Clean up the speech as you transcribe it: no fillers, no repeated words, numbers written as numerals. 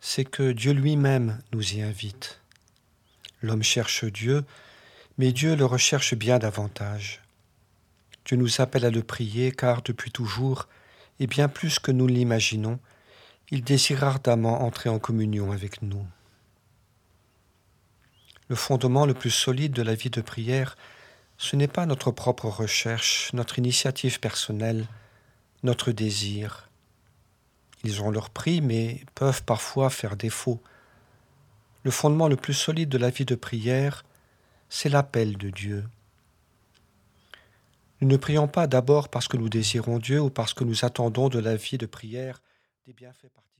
c'est que Dieu lui-même nous y invite. L'homme cherche Dieu, mais Dieu le recherche bien davantage. Dieu nous appelle à le prier car depuis toujours, et bien plus que nous l'imaginons, il désire ardemment entrer en communion avec nous. Le fondement le plus solide de la vie de prière, ce n'est pas notre propre recherche, notre initiative personnelle, notre désir. Ils ont leur prix, mais peuvent parfois faire défaut. Le fondement le plus solide de la vie de prière, c'est l'appel de Dieu. Nous ne prions pas d'abord parce que nous désirons Dieu ou parce que nous attendons de la vie de prière des bienfaits particuliers.